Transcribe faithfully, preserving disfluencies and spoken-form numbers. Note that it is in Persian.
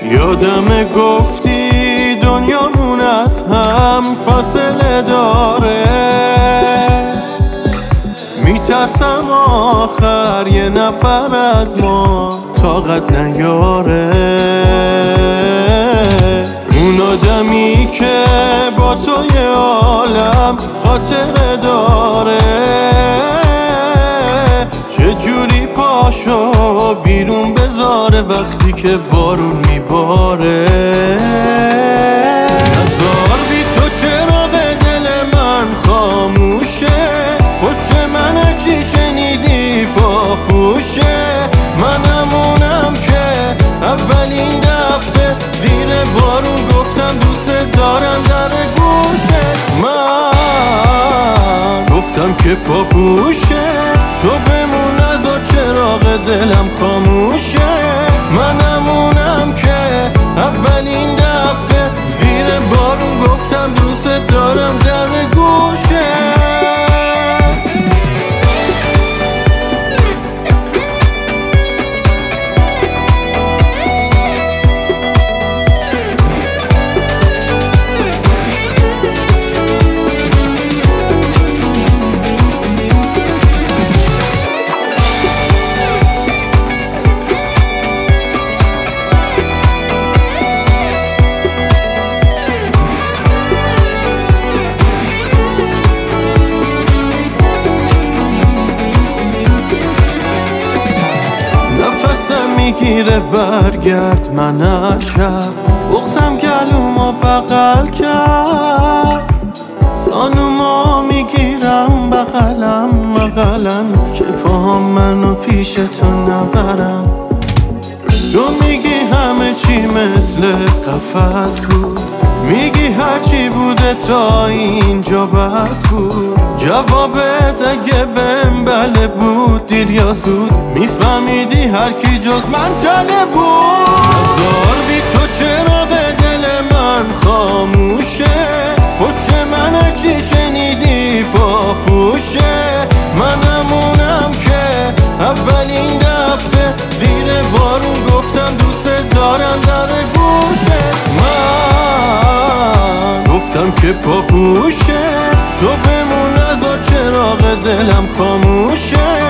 یادم گفتی دنیامون از هم فاصله داره، میترسم آخر یه نفر از ما طاقت نیاره. اون آدمی که با توی عالم خاطره داره، چجوری پاشو بیرون بذاره وقتی که بارون میباره. نزار بی تو چرا به دل من خاموشه، پشت من چی شنیدی پاپوشه. منم اونم که اولین دفعه زیر بارون گفتم دوست دارم در گوشت. من گفتم که پاپوشه، تو بمون از و چراغ دلم خاموشه. منم اونم که اولین دفعه زیر بارون گفتم دوست دارم در گوشه. میگیره برگرد من هر شب، بغزم گلومو بغل کرد، زانومو میگیرم بغلم بغلم که پاهم منو پیش تو نبرم. تو میگی همه چی مثل قفس بود، میگی هرچی بوده تا اینجا بس بود. جوابت اگه بهم بله بود دیر یا زود میفهمیدی هر کی جز من تله بود. نزار بی تو چرا به دل من خاموشه، پشت من چی شنیدی پاپوشه. منم اونم که اولین دفعه زیر بارون گفتم دوست دارم در گوشت. من گفتم که پاپوشه، تو بمون از و چراغ دلم خاموشه.